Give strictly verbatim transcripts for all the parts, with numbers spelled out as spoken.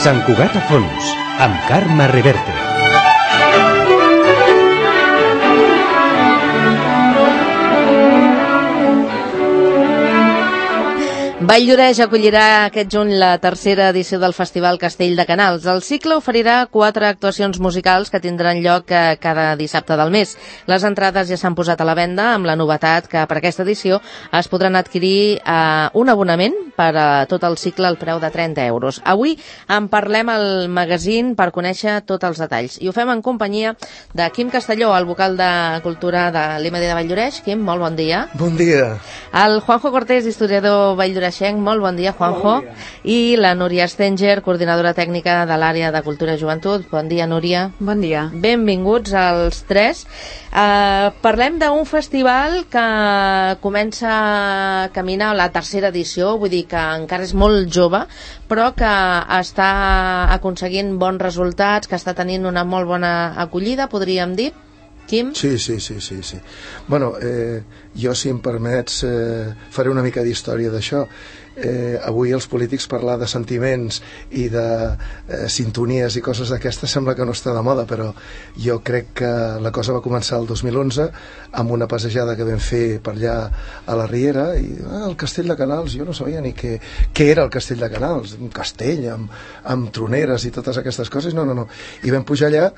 Sant Cugat a fons, amb Carme Reverte. Valldoreix acollirà aquest juny la tercera edició del Festival Castell de Canals. El cicle oferirà quatre actuacions musicals que tindran lloc cada dissabte del mes. Les entrades ja s'han posat a la venda amb la novetat que per aquesta edició es podran adquirir eh, un abonament per a tot el cicle al preu de trenta euros. Avui en parlem al magazín per conèixer tots els detalls. I ho fem en companyia de Quim Castelló, el vocal de Cultura de l'I M D de Valldoreix. Quim, molt bon dia. Bon dia. El Juanjo Cortés, historiador valldoreixenc. Molt bon dia, Juanjo. Bon dia. I la Núria Stenger, coordinadora tècnica de l'àrea de Cultura i Joventut. Bon dia, Núria. Bon dia. Benvinguts als tres. Uh, parlem d'un festival que comença a caminar a la tercera edició, vull dir que encara és molt jove, però que està aconseguint bons resultats, que està tenint una molt bona acollida, podríem dir. Quim? Sí, sí, sí, sí, sí. Bueno, eh, jo, si em permets, eh, faré una mica d'història d'això. Eh, avui els polítics parlar de sentiments i de eh, sintonies i coses d'aquestes sembla que no està de moda, però jo crec que la cosa va començar el dos mil onze amb una passejada que vam fer per allà a la Riera i ah, el Castell de Canals, jo no sabia ni què, què era el Castell de Canals, un castell amb, amb troneres i totes aquestes coses, no, no, no. I vam pujar allà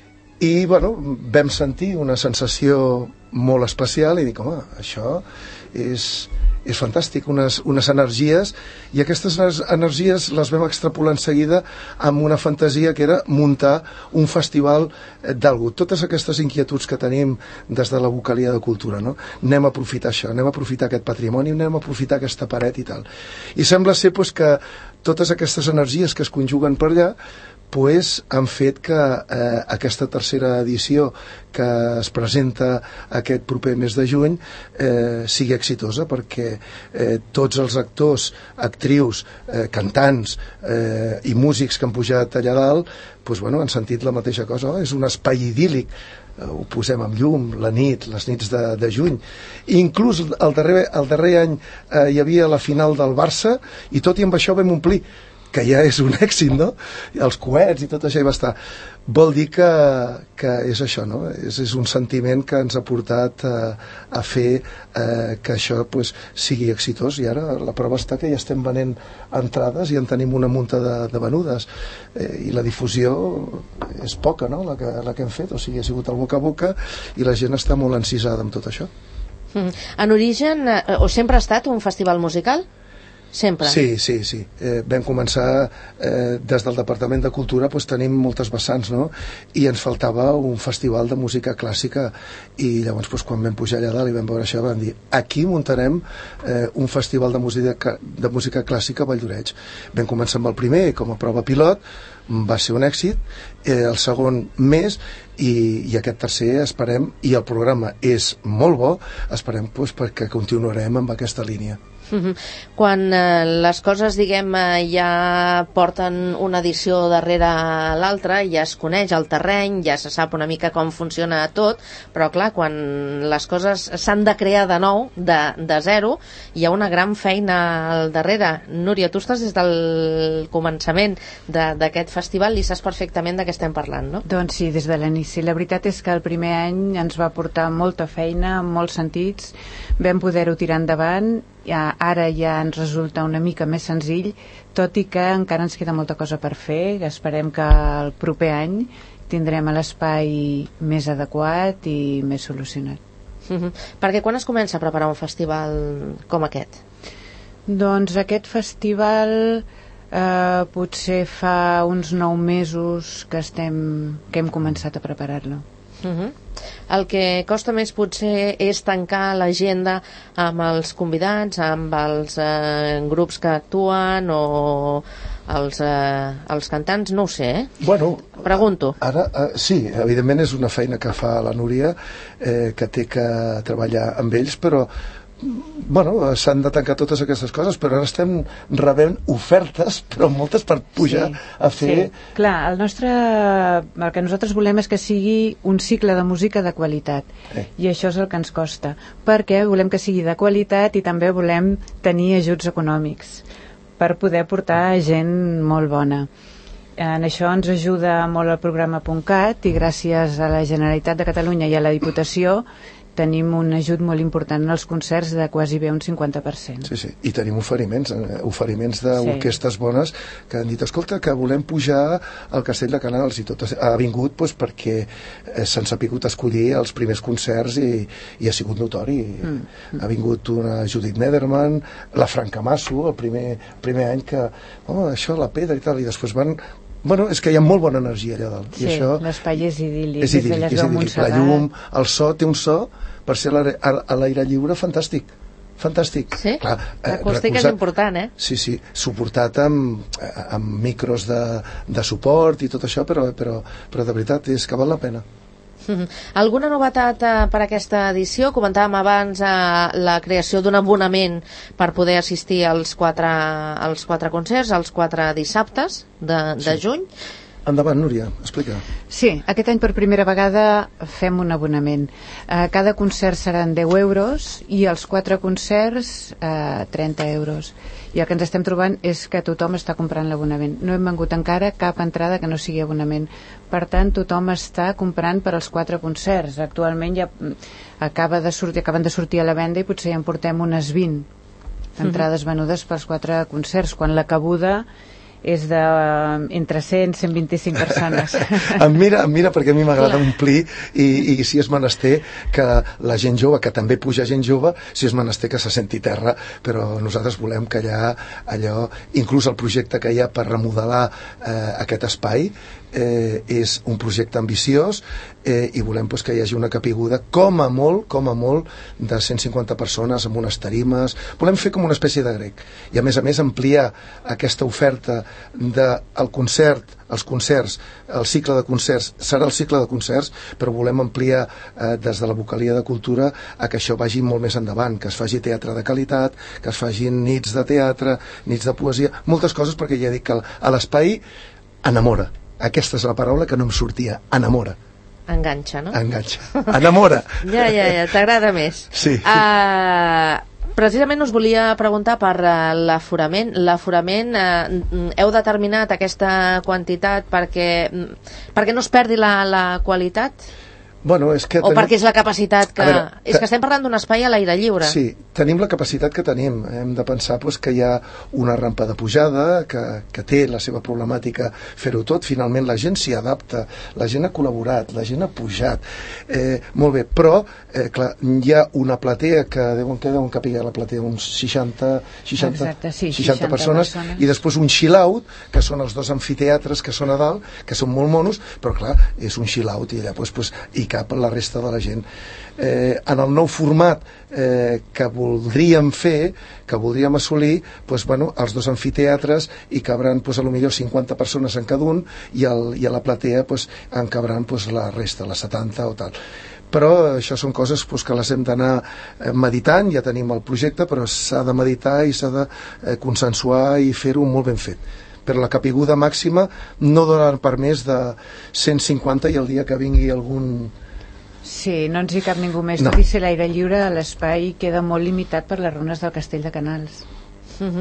i bueno, vam sentir una sensació molt especial i dic, home, això és, és fantàstic, unes, unes energies, i aquestes energies les vam extrapolar en seguida amb una fantasia que era muntar un festival d'algú. Totes aquestes inquietuds que tenim des de la vocalia de cultura, no? Anem a aprofitar això, anem a aprofitar aquest patrimoni, anem a aprofitar aquesta paret i tal. I sembla ser pues, que totes aquestes energies que es conjuguen per allà pues, han fet que eh, aquesta tercera edició que es presenta aquest proper mes de juny eh, sigui exitosa, perquè eh, tots els actors, actrius, eh, cantants eh, i músics que han pujat allà dalt pues, bueno, han sentit la mateixa cosa. Oh, és un espai idíl·lic, ho posem amb llum, la nit, les nits de, de juny. I inclús el darrer, el darrer any eh, hi havia la final del Barça i tot i amb això vam omplir, que ja és un èxit, no? Els coets i tot això hi va estar. Vol dir que, que és això, no? És, és un sentiment que ens ha portat a, a fer eh, que això pues, sigui exitós, i ara la prova està que ja estem venent entrades i en tenim una munta de, de venudes, eh, i la difusió és poca, no? La que, la que hem fet, o sigui, ha sigut el boca a boca i la gent està molt encisada amb tot això. Mm. En origen, eh, o sempre ha estat un festival musical? Sempre. Sí, sí, sí. Eh, vam començar eh, des del Departament de Cultura, pues, tenim moltes vessants, no? I ens faltava un festival de música clàssica i llavors pues, quan vam pujar allà dalt i vam veure això vam dir, aquí muntarem eh, un festival de música, de música clàssica a Valldoreix. Vam començar amb el primer com a prova pilot, va ser un èxit, eh, el segon més, i, i aquest tercer esperem, i el programa és molt bo, esperem pues, perquè continuarem amb aquesta línia. Quan eh, les coses, diguem, eh, ja porten una edició darrere l'altra, ja es coneix el terreny, ja se sap una mica com funciona tot, però clar, quan les coses s'han de crear de nou, de, de zero, hi ha una gran feina al darrere. Núria, tu estàs des del començament d'aquest festival i saps perfectament de què estem parlant, no? Doncs sí, des de l'inici. La veritat és que el primer any ens va portar molta feina, en molts sentits, vam poder-ho tirar endavant. Ja, ara ja ens resulta una mica més senzill, tot i que encara ens queda molta cosa per fer. Esperem que el proper any tindrem l'espai més adequat i més solucionat. Uh-huh. Perquè quan es comença a preparar un festival com aquest? Doncs aquest festival eh, potser fa uns nou mesos que, estem, que hem començat a preparar-lo. Uh-huh. El que costa més potser és tancar l'agenda amb els convidats, amb els eh, grups que actuen o els, eh, els cantants, no ho sé, eh? Bueno, pregunto. Ara, eh, sí, evidentment és una feina que fa la Núria, eh, que té que treballar amb ells, però bueno, s'han de tancar totes aquestes coses, però ara estem rebent ofertes, però moltes per pujar sí, a fer... Sí. Clar, el nostre... el que nosaltres volem és que sigui un cicle de música de qualitat, eh. i això és el que ens costa, perquè volem que sigui de qualitat i també volem tenir ajuts econòmics per poder portar gent molt bona. En això ens ajuda molt el programa .cat i gràcies a la Generalitat de Catalunya i a la Diputació tenim un ajut molt important en els concerts de quasi bé un cinquanta per cent. Sí, sí, i tenim oferiments, eh, oferiments d'orquestres sí. bones que han dit, escolta, que volem pujar al Castell de Canals, i tot ha vingut doncs, perquè eh, s'han sapigut escollir els primers concerts i, i ha sigut notori. Mm. Ha vingut una Judith Nederman, la Franca Masso, el primer, primer any que, oh, això, la pedra i tal, i després van... Bueno, és que hi ha molt bona energia allà dalt. Sí, l'espai és idíl·lic. És idíl·lic, és idíl·lic. La llum, el so, té un so, per ser a l'aire lliure, fantàstic. Fantàstic. Sí? Clar, eh, l'acústica és important, eh? Sí, sí, suportat amb, amb micros de, de suport i tot això, però, però, però de veritat és que val la pena. Mm-hmm. Alguna novetat eh, per aquesta edició? Comentàvem abans eh, la creació d'un abonament per poder assistir als quatre, als quatre concerts, als quatre dissabtes de, de sí. juny. Endavant, Núria, explica. Sí, aquest any per primera vegada fem un abonament. Eh, cada concert seran deu euros i els quatre concerts eh, trenta euros. I el que ens estem trobant és que tothom està comprant l'abonament. No hem vengut encara cap entrada que no sigui abonament. Per tant, tothom està comprant per als quatre concerts. Actualment ja acaba de sortir, acaben de sortir a la venda i potser ja en portem unes vint entrades venudes pels quatre concerts, quan la cabuda és de entre cent i cent vint-i-cinc persones. em mira, em mira perquè a mi m'agrada omplir i, i si és menester que la gent jove, que també puja gent jove, si és menester que se senti terra, però nosaltres volem que allà, allò, inclús el projecte que hi ha per remodelar eh, aquest espai eh, és un projecte ambiciós eh, i volem pues, que hi hagi una capiguda com a molt, com a molt de cent cinquanta persones amb unes tarimes. Volem fer com una espècie de grec i a més a més ampliar aquesta oferta del concert, els concerts, el cicle de concerts serà el cicle de concerts, però volem ampliar eh, des de la Vocalia de Cultura a que això vagi molt més endavant, que es faci teatre de qualitat, que es facin nits de teatre, nits de poesia, moltes coses, perquè ja dic que a l'espai enamora. Aquesta és la paraula que no em sortia, enamora. Enganxa, no? Enganxa. Enamora. ja, ja, ja, t'agrada més. Sí. Uh, precisament us volia preguntar per uh, l'aforament. L'aforament, uh, heu determinat aquesta quantitat perquè, perquè no es perdi la, la qualitat? Bueno, és que o tenim... perquè és la capacitat que... Veure, és que estem parlant d'un espai a l'aire lliure. Sí, tenim la capacitat que tenim. Hem de pensar pues, que hi ha una rampa de pujada, que, que té la seva problemàtica fer-ho tot. Finalment la gent s'hi adapta, la gent ha col·laborat, la gent ha pujat. Eh, molt bé, però eh, clar, hi ha una platea que deuen, que deuen capillar la platea uns seixanta, seixanta, Exacte, sí, seixanta, seixanta persones, persones, i després un chill-out, que són els dos amfiteatres que són a dalt, que són molt monos, però clar, és un chill-out i allà pues, pues, hi cap la resta de la gent. Eh, en el nou format eh, que voldríem fer, que voldríem assolir, pues, bueno, els dos amfiteatres hi cabran pues, a lo millor cinquanta persones en cada un i, el, i a la platea pues, en cabran pues, la resta, les setanta o tal. Però això són coses pues, que les hem d'anar eh, meditant, ja tenim el projecte, però s'ha de meditar i s'ha de eh, consensuar i fer-ho molt ben fet. Però la capiguda màxima no donarà per més de cent cinquanta i el dia que vingui algun... Sí, no ens hi cap ningú més. No. Tot i ser l'aire lliure, l'espai queda molt limitat per les runes del Castell de Canals. Uh-huh.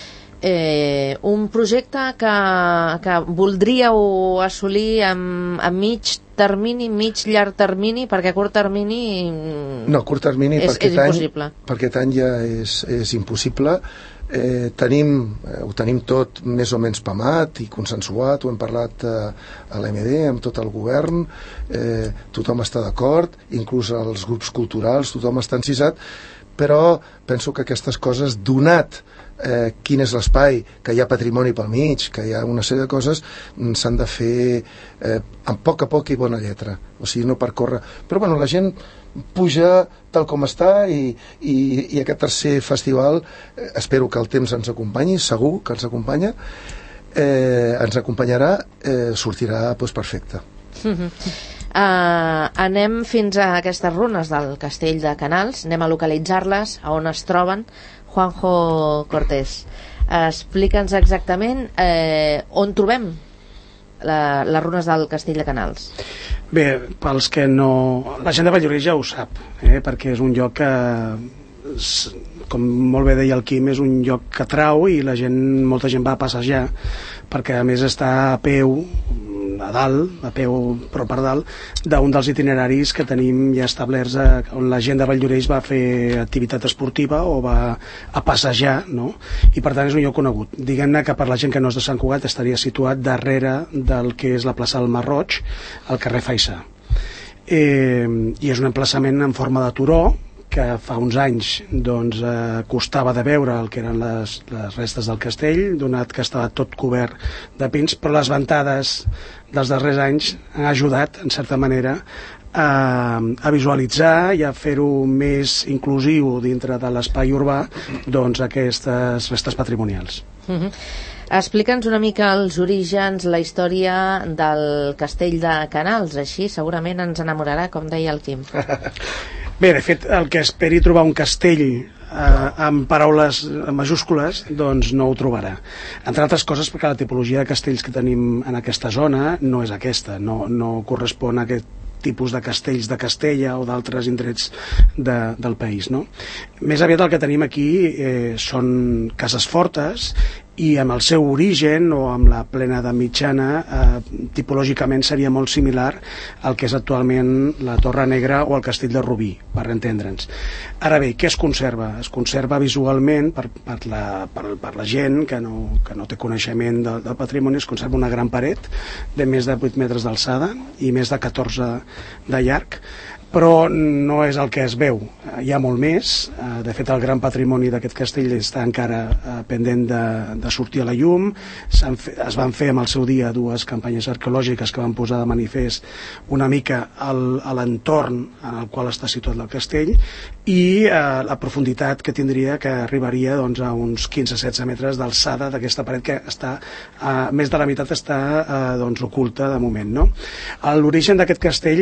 eh, un projecte que, que voldríeu assolir amb, amb mig termini, mig llarg termini, perquè a curt termini no, a curt termini és, per és impossible. Any, per aquest any ja és, és impossible. Eh, tenim, eh, ho tenim tot més o menys pamat i consensuat, ho hem parlat eh, a l'M D, amb tot el govern, eh, tothom està d'acord, inclús els grups culturals, tothom està encisat, però penso que aquestes coses, donat eh, quin és l'espai, que hi ha patrimoni pel mig, que hi ha una sèrie de coses, s'han de fer eh, amb poc a poc i bona lletra, o sigui, no per córrer. Però bueno, la gent puja tal com està i, i, i aquest tercer festival eh, espero que el temps ens acompanyi, segur que ens acompanya, eh, ens acompanyarà, eh, sortirà pues, perfecte. Uh-huh. Uh, anem fins a aquestes runes del Castell de Canals, anem a localitzar-les, a on es troben. Juanjo Cortés, explica'ns exactament eh, on trobem la, les runes del Castell de Canals. Bé, pels que no... La gent de Valldoreix ja ho sap, eh? Perquè és un lloc que, com molt bé deia el Quim, és un lloc que atrau i la gent, molta gent va a passejar, perquè a més està a peu, a dalt, a peu però per dalt, d'un dels itineraris que tenim ja establerts a, on la gent de Valldoreix va fer activitat esportiva o va a passejar, no? I per tant és un lloc conegut. Diguem-ne que per la gent que no és de Sant Cugat estaria situat darrere del que és la plaça del Mar Roig, al carrer Faisà. Eh, I és un emplaçament en forma de turó, que fa uns anys doncs, eh, costava de veure el que eren les, les restes del castell, donat que estava tot cobert de pins, però les ventades dels darrers anys han ajudat, en certa manera, a, a visualitzar i a fer-ho més inclusiu dintre de l'espai urbà, doncs, aquestes restes patrimonials. Mm-hmm. Explica'ns una mica els orígens, la història del castell de Canals, així segurament ens enamorarà, com deia el Quim. Bé, de fet, el que esperi trobar un castell eh, amb paraules majúscules, doncs no ho trobarà. Entre altres coses perquè la tipologia de castells que tenim en aquesta zona no és aquesta, no, no correspon a aquest tipus de castells de Castella o d'altres indrets de, del país, no? Més aviat el que tenim aquí eh, són cases fortes i amb el seu origen o amb la plena de mitjana eh, tipològicament seria molt similar al que és actualment la Torre Negra o el Castell de Rubí, per entendre'ns. Ara bé, què es conserva? Es conserva visualment per, per, la, per, per la gent que no, que no té coneixement del, del patrimoni, es conserva una gran paret de més de vuit metres d'alçada i més de catorze de llarg, però no és el que es veu, hi ha molt més. De fet, el gran patrimoni d'aquest castell està encara pendent de, de sortir a la llum. Fe, es van fer amb el seu dia dues campanyes arqueològiques que van posar de manifest una mica el, a l'entorn en el qual està situat el castell i eh, la profunditat que tindria, que arribaria doncs, a uns quinze a setze metres d'alçada d'aquesta paret que està, eh, més de la meitat està eh, doncs, oculta de moment, no? L'origen d'aquest castell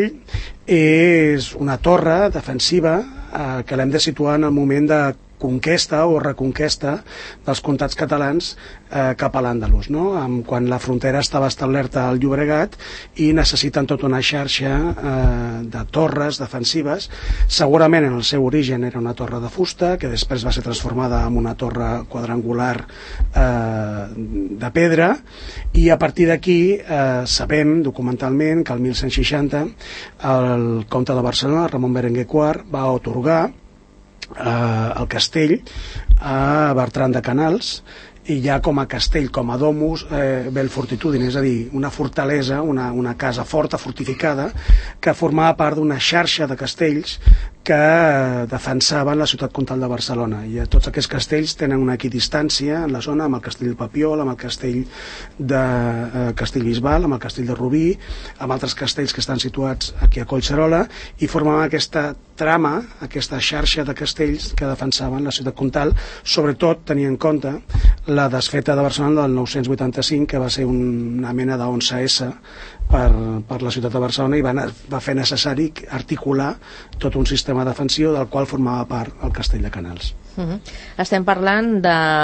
és una torre defensiva eh, que l'hem de situar en el moment de conquesta o reconquesta dels comtats catalans eh, cap a l'Àndalus, no? Quan la frontera estava establerta al Llobregat i necessiten tota una xarxa eh, de torres defensives. Segurament en el seu origen era una torre de fusta que després va ser transformada en una torre quadrangular eh, de pedra, i a partir d'aquí eh, sabem documentalment que el mil cent seixanta el comte de Barcelona, Ramon Berenguer quart, va atorgar Eh, el castell a Bertran de Canals, i ja com a castell, com a domus eh, vel fortitudine, és a dir, una fortalesa, una, una casa forta, fortificada, que formava part d'una xarxa de castells que eh, defensaven la ciutat comtal de Barcelona. I eh, tots aquests castells tenen una equidistància en la zona amb el castell de Papiol, amb el castell de eh, Castellbisbal, amb el castell de Rubí, amb altres castells que estan situats aquí a Collserola, i formaven aquesta trama, aquesta xarxa de castells que defensaven la ciutat comtal, sobretot tenint en compte la desfeta de Barcelona del nou-cents vuitanta-cinc, que va ser una mena d'onze essa per, per la ciutat de Barcelona, i va, va fer necessari articular tot un sistema defensiu del qual formava part el castell de Canals. Uh-huh. Estem parlant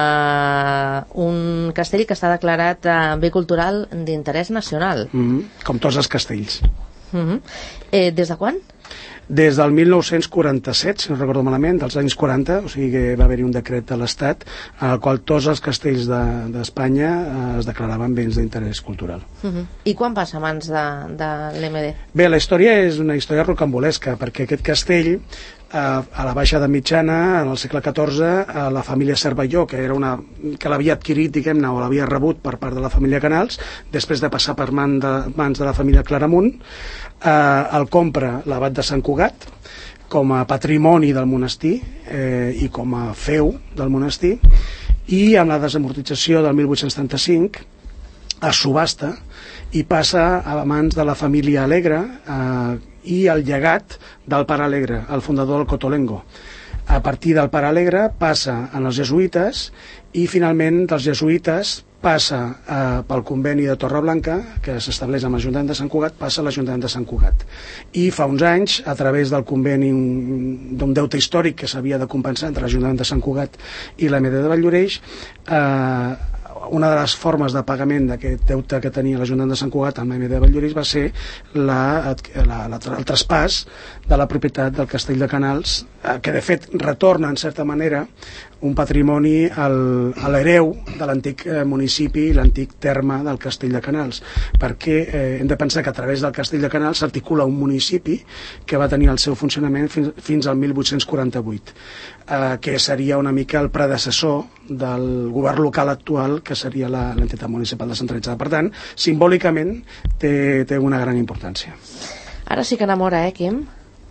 d'un castell que està declarat bé cultural d'interès nacional. Uh-huh. Com tots els castells. Uh-huh. eh, Des de quan? Des del mil nou-cents quaranta-set, si no recordo malament, dels anys quaranta, o sigui que va haver-hi un decret de l'Estat en el qual tots els castells d'Espanya de, eh, es declaraven béns d'interès cultural. Uh-huh. I quan passa a mans de, de l'E M D? Bé, la història és una història rocambolesca, perquè aquest castell, eh, a la baixa de mitjana, en el segle catorze, eh, la família Cervelló, que era una que l'havia adquirit, diguem-ne, o l'havia rebut per part de la família Canals, després de passar per mans de, mans de la família Claramunt, eh, el compra l'abat de Sant Cugat com a patrimoni del monestir eh, i com a feu del monestir, i amb la desamortització del mil vuit-cents trenta-cinc es subhasta i passa a mans de la família Alegre eh, i el llegat del pare Alegre, el fundador del Cotolengo. A partir del pare Alegre passa en els jesuïtes i finalment dels jesuïtes passa eh, pel conveni de Torreblanca, que s'estableix amb l'Ajuntament de Sant Cugat, passa a l'Ajuntament de Sant Cugat. I fa uns anys, a través del conveni d'un deute històric que s'havia de compensar entre l'Ajuntament de Sant Cugat i l'E M D de Valldoreix, eh, una de les formes de pagament d'aquest deute que tenia l'Ajuntament de Sant Cugat amb l'A M D Valldoreix va ser la, la, la, el traspàs de la propietat del Castell de Canals, eh, que de fet retorna en certa manera un patrimoni al, a l'hereu de l'antic eh, municipi i l'antic terme del Castell de Canals, perquè eh, hem de pensar que a través del Castell de Canals s'articula un municipi que va tenir el seu funcionament fins, fins al mil vuit-cents quaranta-vuit, eh, que seria una mica el predecessor del govern local actual, que seria l'entitat municipal descentralitzada. Per tant, simbòlicament té, té una gran importància. Ara sí que enamora, eh, Quim?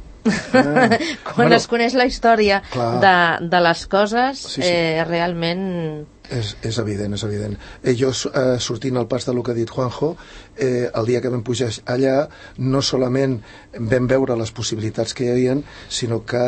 Ah, quan bueno, es coneix la història de, de les coses, sí, sí. Eh, realment és, és evident, és evident. Eh, jo eh, sortint al pas del que ha dit Juanjo, eh, el dia que vam pujar allà no solament vam veure les possibilitats que hi havia, sinó que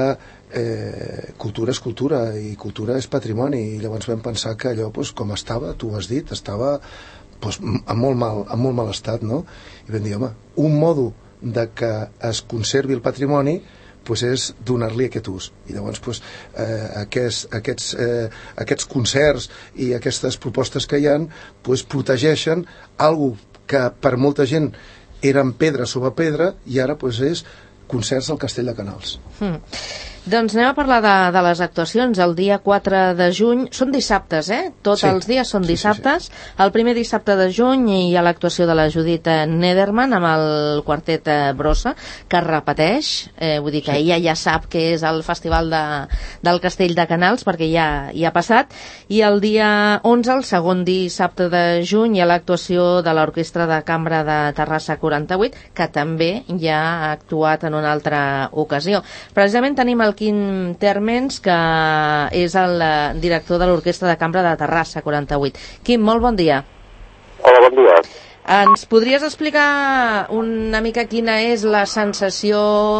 eh, cultura és cultura i cultura és patrimoni, i llavors vam pensar que allò, pues, com estava, tu ho has dit, estava pues, en, molt mal, en molt mal estat, no? I vam dir, home, un modo de que es conservi el patrimoni pues és donar-li aquest ús, i llavors pues, eh, aquests, aquests, eh, aquests concerts i aquestes propostes que hi ha pues, protegeixen algo que per molta gent eren pedra sobre pedra i ara pues, és concerts al Castell de Canals. Hmm. Doncs anem a parlar de, de les actuacions. El dia quatre de juny, són dissabtes, eh? Tots sí. Els dies són dissabtes. Sí, sí, sí. El primer dissabte de juny hi ha l'actuació de la Judit Nederman amb el quartet Brossa, que repeteix, eh, vull dir que sí. Ella ja sap que és el festival de, del Castell de Canals, perquè ja, ja ha passat, i el dia onze, el segon dissabte de juny, hi ha l'actuació de l'Orquestra de Cambra de Terrassa quaranta-vuit, que també ja ha actuat en una altra ocasió. Precisament tenim el Quim Térmens, que és el director de l'Orquestra de Cambra de Terrassa quaranta-vuit. Quim, molt bon dia. Hola, bon dia. Ens podries explicar una mica quina és la sensació,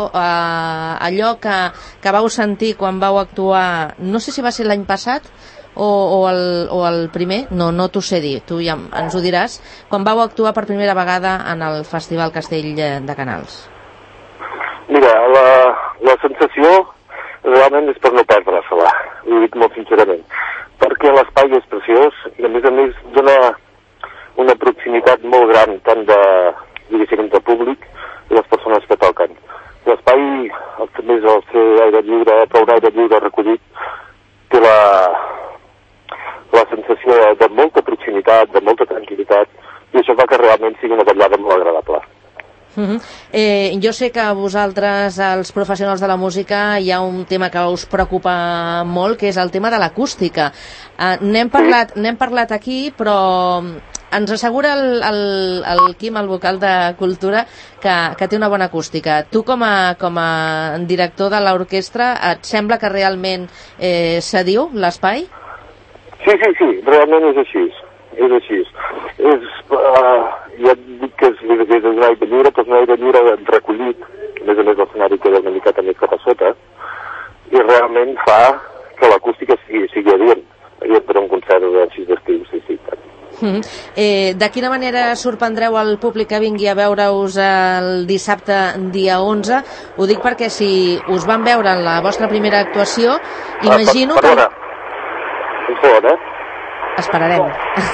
eh, allò que, que vau sentir quan vau actuar, no sé si va ser l'any passat o, o, el, o el primer, no, no t'ho sé dir, tu ja ens ho diràs, quan vau actuar per primera vegada en el Festival Castell de Canals? Mira, la, la sensació realment és per no perdre-se-la, ho dic molt sincerament, perquè l'espai és preciós i a més a més dona una proximitat molt gran tant de, diguéssim, de públic i les persones que toquen. L'espai, a més el seu aire lliure, prou aire lliure recollit, té la, la sensació de molta proximitat, de molta tranquil·litat, i això fa que realment sigui una vetllada molt agradable. Uh-huh. eh, jo sé que a vosaltres, els professionals de la música, hi ha un tema que us preocupa molt, que és el tema de l'acústica. eh, n'hem parlat, n'hem parlat aquí, però ens assegura el, el, el Quim, el vocal de Cultura, que, que té una bona acústica. Tu com a, com a director de l'orquestra, et sembla que realment eh, s'adiu l'espai? Sí, sí, sí, realment és així. És així. És, uh, ja et dic que és, és, és un aire lliure, però és un aire lliure recollit, a més a més l'escenari queda una miqueta més cap a sota, i realment fa que l'acústica sigui, sigui adient, adient per un concert així d'estiu, sí, sí. Mm. Eh, de quina manera sorprendreu el públic que vingui a veure-us el dissabte dia onze? Ho dic perquè si us van veure en la vostra primera actuació, imagino... Ah, per, perdona, un segon, eh? Esperarem.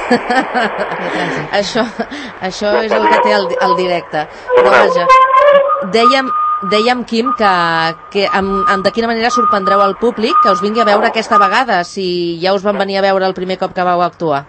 això, això és el que té el, el directe. Però vaja, dèiem, dèiem Quim, que, que amb, amb de quina manera sorprendreu al públic que us vingui a veure aquesta vegada, si ja us van venir a veure el primer cop que vau actuar.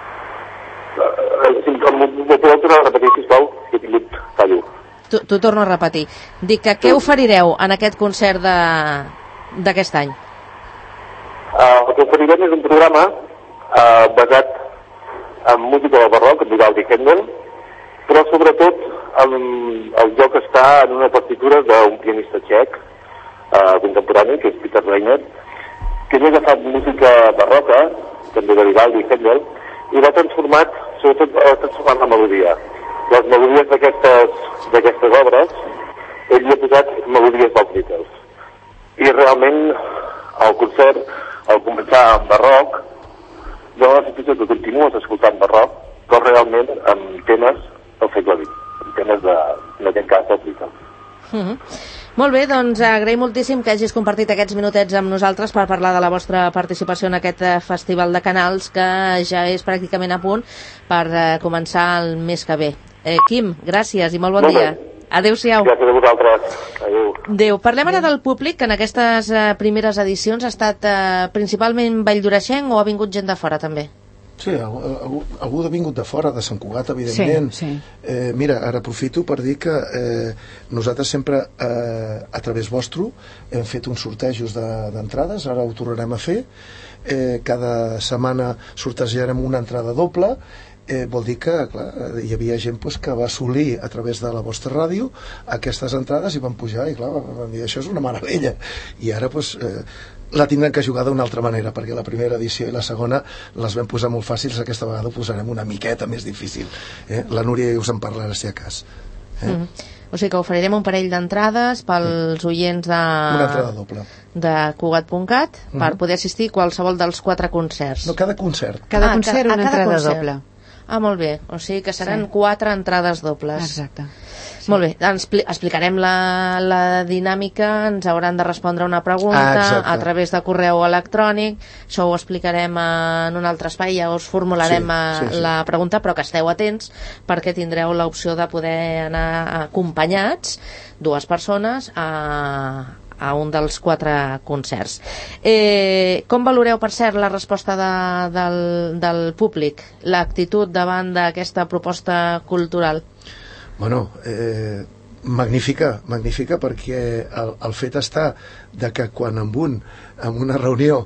Si m'ho podeu tornar a repetir, sisplau, que he tingut fallo. T'ho torno a repetir. Dic que què oferireu en aquest concert d'aquest any? Uh, el que oferirem és un programa uh, basat en música del barroc, en Vivaldi i Händel, però sobretot el, el joc està en una partitura d'un pianista txec uh, contemporani, que és Peter Reiner, que ell ha agafat música barroca, també de Vivaldi i Händel, i l'ha transformat, sobretot l'ha transformat la melodia. Les melodies d'aquestes obres, ell hi ha posat melodies dels Beatles. I realment el concert, al començar amb barroc, dona la sensació que continues escoltant barroc, però realment amb temes del segle vint, amb temes de, en aquest cas, del Beatles. Mm-hmm. Molt bé, doncs agraïm moltíssim que hagis compartit aquests minutets amb nosaltres per parlar de la vostra participació en aquest Festival de Canals, que ja és pràcticament a punt per eh, començar el mes que ve. Eh, Quim, gràcies i molt bon molt dia. Adéu-siau. Gràcies a vosaltres. Adéu. Adéu. Parlem ara del públic, que en aquestes eh, primeres edicions ha estat eh, principalment valldoreixenc o ha vingut gent de fora també? Sí, algú, algú, algú ha vingut de fora, de Sant Cugat, evidentment. Sí, sí. Eh, mira, ara aprofito per dir que eh, nosaltres sempre, eh, a través vostre, hem fet uns sortejos d'entrades, de, ara ho tornarem a fer. Eh, cada setmana sortejarem una entrada doble. Eh, vol dir que, clar, hi havia gent pues, que va assolir a través de la vostra ràdio aquestes entrades i van pujar i, clar, van dir, això és una meravella. I ara, pues, eh, la tindran que jugar d'una altra manera, perquè la primera edició i la segona les vam posar molt fàcils, aquesta vegada ho posarem una miqueta més difícil. Eh? La Núria us en parlarà, si a cas. Eh? Mm. O sigui que oferirem un parell d'entrades pels oients de... Una entrada doble. de Cugat punt cat per Mm-hmm. poder assistir a qualsevol dels quatre concerts. No, cada concert. Cada Ah, concert ca- a una cada entrada concert. doble. Ah, molt bé. O sigui que seran Sí. quatre entrades dobles. Exacte. Sí. Molt bé, ens expli- explicarem la, la dinàmica, ens hauran de respondre una pregunta Ah, exacte. a través de correu electrònic, això ho explicarem en un altre espai, ja us formularem Sí, eh, sí, sí. la pregunta, però que esteu atents perquè tindreu l'opció de poder anar acompanyats, dues persones, a, a un dels quatre concerts. Eh, com valoreu, per cert, la resposta de, del, del públic, l'actitud davant d'aquesta proposta cultural? Bueno, eh, magnífica, magnífica, perquè el, el fet està de que quan en un, en una reunió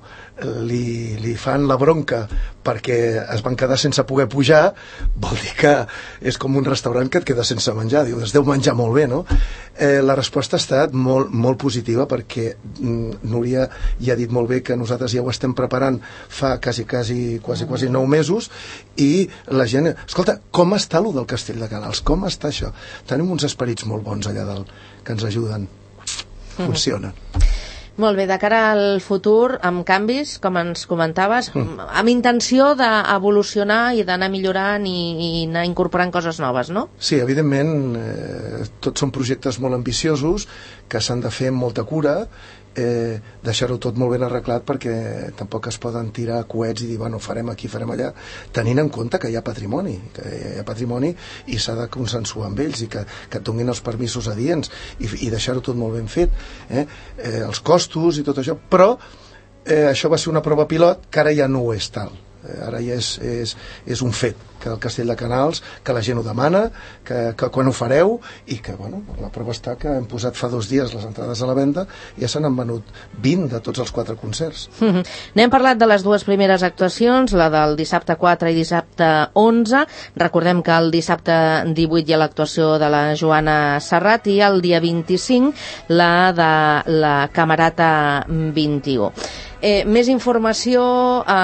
li, li fan la bronca perquè es van quedar sense poder pujar, vol dir que és com un restaurant que et queda sense menjar, diu, es deu menjar molt bé, no? Eh, la resposta ha estat molt, molt positiva, perquè mm, Núria ja ha dit molt bé que nosaltres ja ho estem preparant fa quasi, quasi, quasi, quasi nou mesos, i la gent, escolta, com està allò del Castell de Canals? Com està això? Tenim uns esperits molt bons allà dalt que ens ajuden. Funciona. Molt bé, de cara al futur, amb canvis, com ens comentaves, mm. amb intenció d'evolucionar i d'anar millorant i, i anar incorporant coses noves, no? Sí, evidentment, eh, tots són projectes molt ambiciosos que s'han de fer amb molta cura, eh, deixar-ho tot molt ben arreglat, perquè tampoc es poden tirar coets i dir, bueno, farem aquí, farem allà, tenint en compte que hi ha patrimoni, que hi ha patrimoni i s'ha de consensuar amb ells i que, que et donin els permisos adients i, i deixar-ho tot molt ben fet, eh? Eh, els costos i tot això, però eh, això va ser una prova pilot que ara ja no ho és tal. Eh, ara ja és, és, és un fet que el Castell de Canals, que la gent ho demana, que, que quan ho fareu, i que, bueno, la prova està que hem posat fa dos dies les entrades a la venda i ja se n'han venut vint de tots els quatre concerts. Mm-hmm. N'hem parlat de les dues primeres actuacions, la del dissabte quatre i dissabte onze. Recordem que el dissabte divuit hi ha l'actuació de la Joana Serrat i el dia vint-i-cinc la de la Camerata vint-i-u. Eh, més informació a,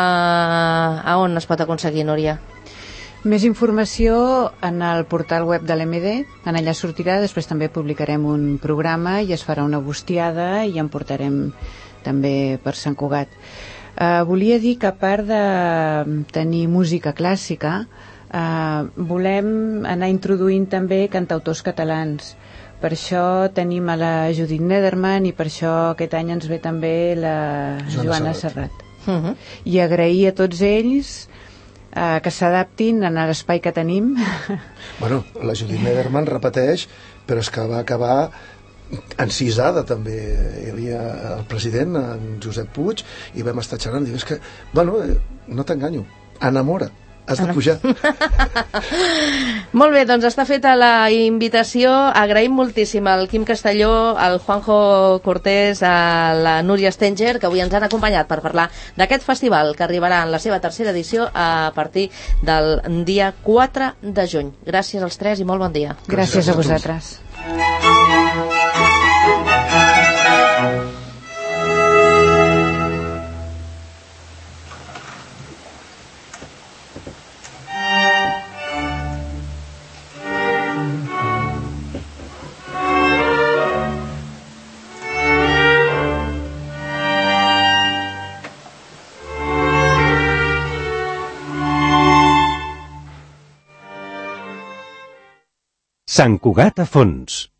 a on es pot aconseguir, Núria? Més informació en el portal web de l'M D, en allà sortirà, després també publicarem un programa i es farà una bustiada i en portarem també per Sant Cugat. Eh, volia dir que a part de tenir música clàssica, eh, volem anar introduint també cantautors catalans. Per això tenim a la Judit Nederman i per això aquest any ens ve també la Joana Serrat. Uh-huh. I agrair a tots ells eh, que s'adaptin en l'espai que tenim. Bueno, la Judit Nederman repeteix, però és que va acabar encisada també. Hi havia el president, en Josep Puig, i vam estar xerrant, diu, és que, bueno, eh, no t'enganyo, enamora, has de pujar. Molt bé, doncs està feta la invitació. Agraïm moltíssim al Quim Castelló, al Juanjo Cortés, a la Núria Stenger, que avui ens han acompanyat per parlar d'aquest festival que arribarà en la seva tercera edició a partir del dia quatre de juny. Gràcies als tres i molt bon dia. Gràcies a vosaltres. Sant Cugat a fons.